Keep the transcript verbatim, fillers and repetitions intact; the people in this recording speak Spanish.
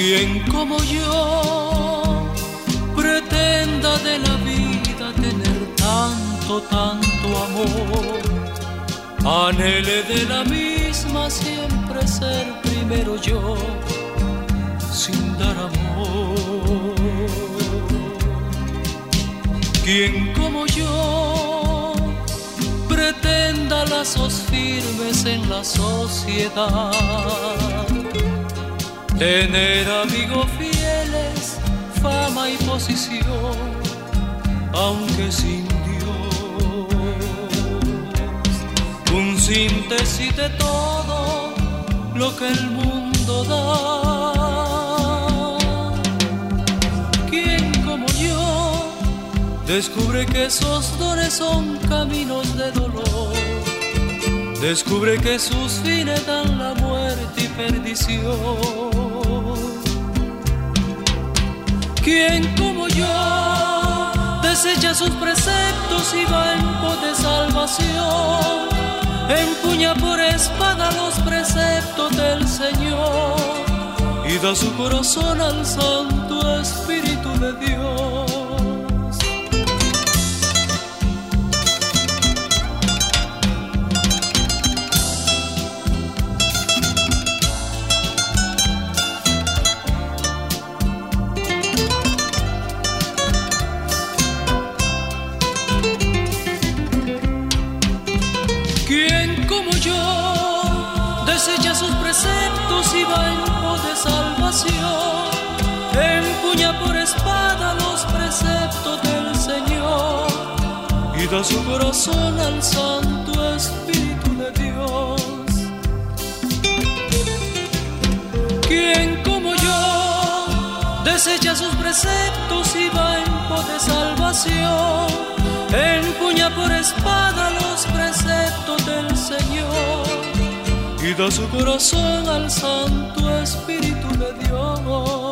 ¿Quién como yo pretenda de la vida tener tanto, tanto amor? Anhele de la misma siempre ser primero yo, sin dar amor. ¿Quién como yo pretenda lazos firmes en la sociedad? Tener amigos fieles, fama y posición, aunque sin Dios. Un síntesis de todo lo que el mundo da. ¿Quién como yo descubre que esos dones son caminos de dolor? Descubre que sus fines dan la muerte y perdición. ¿Quién como yo desecha sus preceptos y va en pos de salvación? Empuña por espada los preceptos del Señor y da su corazón al Santo Espíritu de Dios. Y va en pos de salvación, empuña por espada los preceptos del Señor y da su corazón al Santo Espíritu de Dios. ¿Quién como yo desecha sus preceptos y va en pos de salvación? Empuña por espada los preceptos del Señor y da su corazón al Santo Espíritu de Dios.